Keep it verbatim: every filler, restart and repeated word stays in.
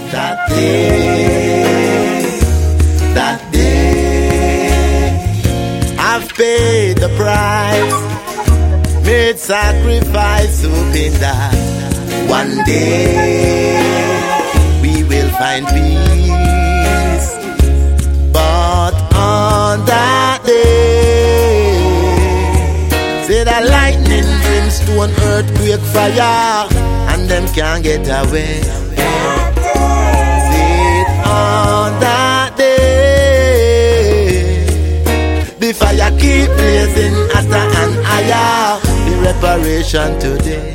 That day, that day, I've paid the price, made sacrifice, hoping that one day we will find peace. But on that day, say that lightning, brimstone, earthquake, fire, and them can't get away. On that day, the fire keep blazing hotter and higher. The reparation today.